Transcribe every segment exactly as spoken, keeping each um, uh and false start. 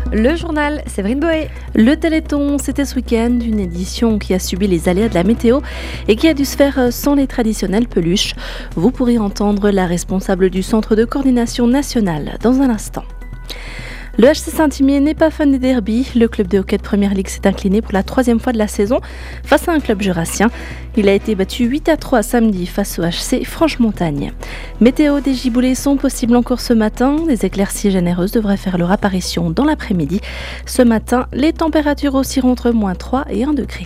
Le journal, Séverine Boé. Le Téléthon, c'était ce week-end, une édition qui a subi les aléas de la météo et qui a dû se faire sans les traditionnelles peluches. Vous pourrez entendre la responsable du Centre de coordination nationale dans un instant. Le H C Saint-Imier n'est pas fan des derbies. Le club de hockey de Première Ligue s'est incliné pour la troisième fois de la saison face à un club jurassien. Il a été battu huit à trois samedi face au H C Franche-Montagne. Météo, des giboulées sont possibles encore ce matin. Des éclaircies généreuses devraient faire leur apparition dans l'après-midi. Ce matin, les températures oscilleront entre moins trois et un degré.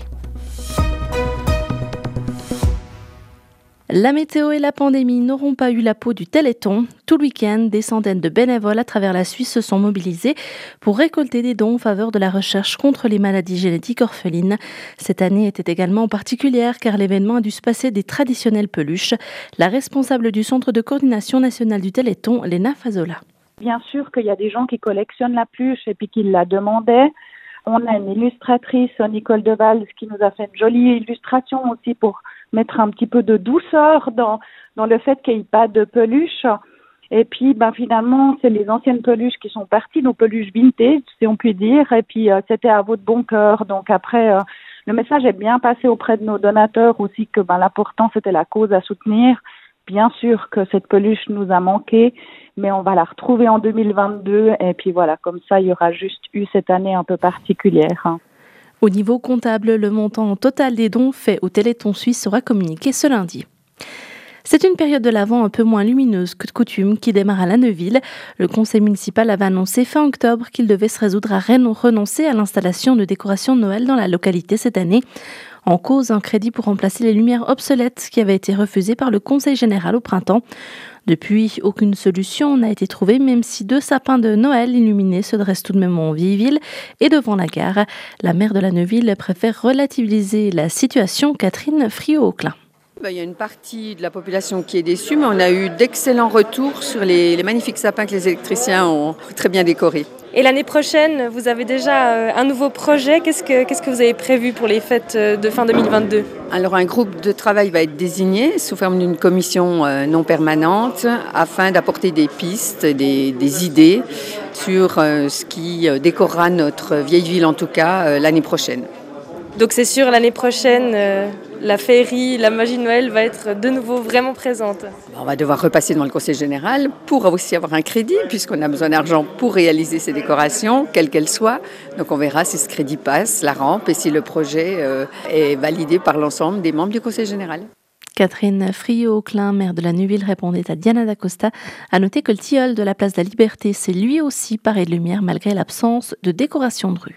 La météo et la pandémie n'auront pas eu la peau du Téléthon. Tout le week-end, des centaines de bénévoles à travers la Suisse se sont mobilisés pour récolter des dons en faveur de la recherche contre les maladies génétiques orphelines. Cette année était également particulière car l'événement a dû se passer des traditionnelles peluches. La responsable du Centre de coordination nationale du Téléthon, Léna Fazola. Bien sûr qu'il y a des gens qui collectionnent la peluche et puis qui la demandaient. On a une illustratrice, Nicole Devals, qui nous a fait une jolie illustration aussi pour mettre un petit peu de douceur dans, dans le fait qu'il n'y ait pas de peluche. Et puis, ben, finalement, c'est les anciennes peluches qui sont parties, nos peluches vintage, si on peut dire. Et puis, euh, c'était à votre bon cœur. Donc après, euh, le message est bien passé auprès de nos donateurs aussi que ben, l'important, c'était la cause à soutenir. Bien sûr que cette peluche nous a manqué, mais on va la retrouver en deux mille vingt-deux. Et puis voilà, comme ça, il y aura juste eu cette année un peu particulière. Hein. Au niveau comptable, le montant total des dons faits au Téléthon suisse sera communiqué ce lundi. C'est une période de l'Avent un peu moins lumineuse que de coutume qui démarre à La Neuville. Le conseil municipal avait annoncé fin octobre qu'il devait se résoudre à renoncer à l'installation de décorations de Noël dans la localité cette année. En cause, un crédit pour remplacer les lumières obsolètes qui avait été refusé par le conseil général au printemps. Depuis, aucune solution n'a été trouvée, même si deux sapins de Noël illuminés se dressent tout de même en vieille ville et devant la gare. La maire de La Neuville préfère relativiser la situation. Catherine Friot-Auclin. Il y a une partie de la population qui est déçue, mais on a eu d'excellents retours sur les, les magnifiques sapins que les électriciens ont très bien décorés. Et l'année prochaine, vous avez déjà un nouveau projet. Qu'est-ce que, qu'est-ce que vous avez prévu pour les fêtes de fin deux mille vingt-deux ? Alors un groupe de travail va être désigné sous forme d'une commission non permanente afin d'apporter des pistes, des, des idées sur ce qui décorera notre vieille ville, en tout cas l'année prochaine. Donc c'est sûr, l'année prochaine, euh, la féerie, la magie de Noël va être de nouveau vraiment présente. On va devoir repasser devant le conseil général pour aussi avoir un crédit, puisqu'on a besoin d'argent pour réaliser ces décorations, quelles qu'elles soient. Donc on verra si ce crédit passe, la rampe, et si le projet euh, est validé par l'ensemble des membres du conseil général. Catherine Friot-Auclin, maire de La Neuville, répondait à Diana D'Acosta. À noter que le tilleul de la place de la Liberté s'est lui aussi paré de lumière malgré l'absence de décoration de rue.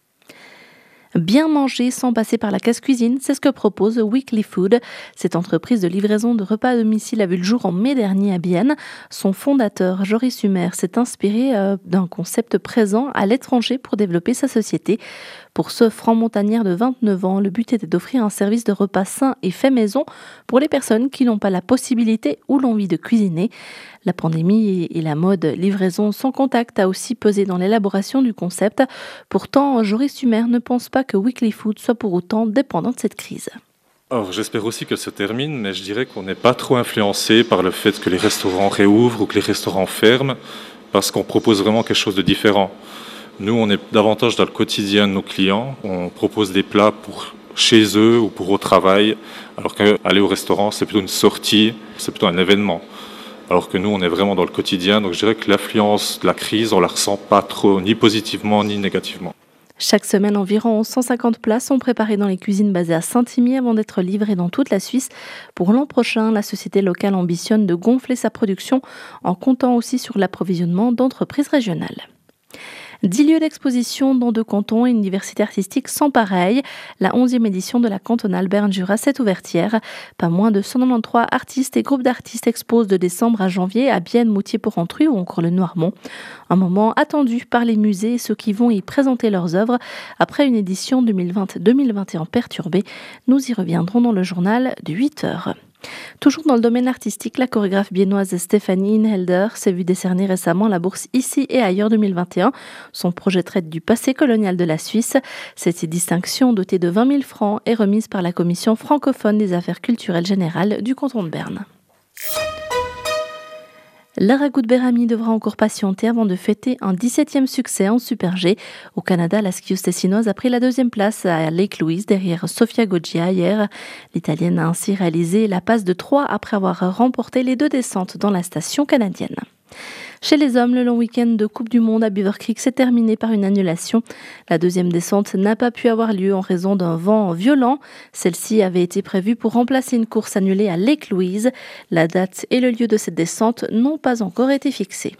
Bien manger sans passer par la casse-cuisine, c'est ce que propose Weekly Food. Cette entreprise de livraison de repas à domicile a vu le jour en mai dernier à Bienne. Son fondateur, Joris Humer, s'est inspiré euh, d'un concept présent à l'étranger pour développer sa société. Pour ce franc-montagnard de vingt-neuf ans, le but était d'offrir un service de repas sain et fait maison pour les personnes qui n'ont pas la possibilité ou l'envie de cuisiner. La pandémie et la mode livraison sans contact a aussi pesé dans l'élaboration du concept. Pourtant, Joris Humer ne pense pas que Weekly Food soit pour autant dépendant de cette crise. Alors, j'espère aussi qu'elle se termine, mais je dirais qu'on n'est pas trop influencé par le fait que les restaurants réouvrent ou que les restaurants ferment, parce qu'on propose vraiment quelque chose de différent. Nous, on est davantage dans le quotidien de nos clients. On propose des plats pour chez eux ou pour au travail, alors qu'aller au restaurant, c'est plutôt une sortie, c'est plutôt un événement. Alors que nous, on est vraiment dans le quotidien. Donc je dirais que l'influence de la crise, on ne la ressent pas trop, ni positivement ni négativement. Chaque semaine, environ cent cinquante plats sont préparés dans les cuisines basées à Saint-Imier avant d'être livrés dans toute la Suisse. Pour l'an prochain, la société locale ambitionne de gonfler sa production en comptant aussi sur l'approvisionnement d'entreprises régionales. Dix lieux d'exposition dans deux cantons et une diversité artistique sans pareil. La onzième édition de la cantonale Berne-Jura s'est ouverte hier. Pas moins de cent quatre-vingt-treize artistes et groupes d'artistes exposent de décembre à janvier à Bienne, Moutier-Porrentruy ou encore le Noirmont. Un moment attendu par les musées et ceux qui vont y présenter leurs œuvres après une édition deux mille vingt deux mille vingt et un perturbée. Nous y reviendrons dans le journal de huit heures. Toujours dans le domaine artistique, la chorégraphe biennoise Stéphanie Inhelder s'est vue décerner récemment la bourse Ici et ailleurs deux mille vingt et un. Son projet traite du passé colonial de la Suisse. Cette distinction, dotée de vingt mille francs, est remise par la commission francophone des affaires culturelles générales du canton de Berne. Lara Goudberami devra encore patienter avant de fêter un dix-septième succès en Super G. Au Canada, la skieuse tessinoise a pris la deuxième place à Lake Louise derrière Sofia Goggia hier. L'Italienne a ainsi réalisé la passe de trois après avoir remporté les deux descentes dans la station canadienne. Chez les hommes, le long week-end de Coupe du Monde à Beaver Creek s'est terminé par une annulation. La deuxième descente n'a pas pu avoir lieu en raison d'un vent violent. Celle-ci avait été prévue pour remplacer une course annulée à Lake Louise. La date et le lieu de cette descente n'ont pas encore été fixés.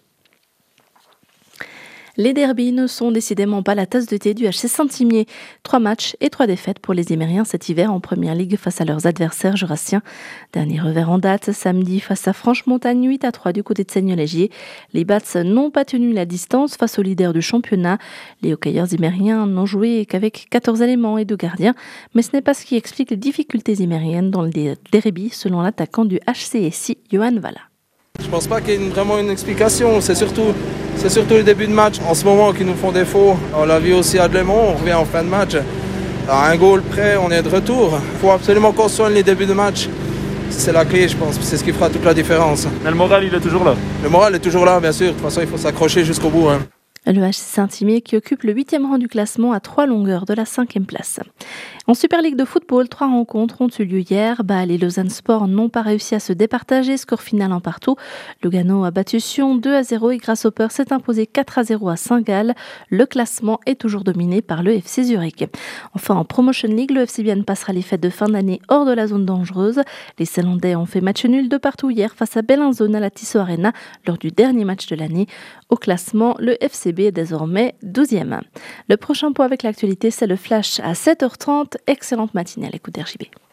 Les derbies ne sont décidément pas la tasse de thé du H C Saint-Imier. Trois matchs et trois défaites pour les Imériens cet hiver en première ligue face à leurs adversaires jurassiens. Dernier revers en date, samedi face à Franche-Montagne, huit à trois du côté de Seigneur-Légier. Les Bats n'ont pas tenu la distance face aux leaders du championnat. Les hockeyeurs imériens n'ont joué qu'avec quatorze éléments et deux gardiens, mais ce n'est pas ce qui explique les difficultés imériennes dans le derby, selon l'attaquant du H C S I, Johan Valla. Je pense pas qu'il y ait vraiment une explication, c'est surtout, c'est surtout le début de match en ce moment qui nous font défaut. On l'a vu aussi à Dlemont, on revient en fin de match. À un goal près, on est de retour. Il faut absolument qu'on soigne les débuts de match. C'est la clé, je pense, c'est ce qui fera toute la différence. Mais le moral, il est toujours là. Le moral est toujours là, bien sûr. De toute façon, il faut s'accrocher jusqu'au bout. Hein. Le H C Saint-Imier qui occupe le huitième rang du classement à trois longueurs de la cinquième place. En Super League de football, trois rencontres ont eu lieu hier. Bâle et Lausanne Sport n'ont pas réussi à se départager, score final en partout. Lugano a battu Sion deux à zéro et Grasshopper s'est imposé quatre à zéro à Saint-Gall. Le classement est toujours dominé par le F C Zurich. Enfin, en Promotion League, le F C Bienne passera les fêtes de fin d'année hors de la zone dangereuse. Les Ceylandais ont fait match nul de partout hier face à Bellinzone à la Tissot Arena lors du dernier match de l'année. Au classement, le F C B est désormais douzième. Le prochain point avec l'actualité, c'est le flash à sept heures trente. Excellente matinée à l'écoute d'R J B.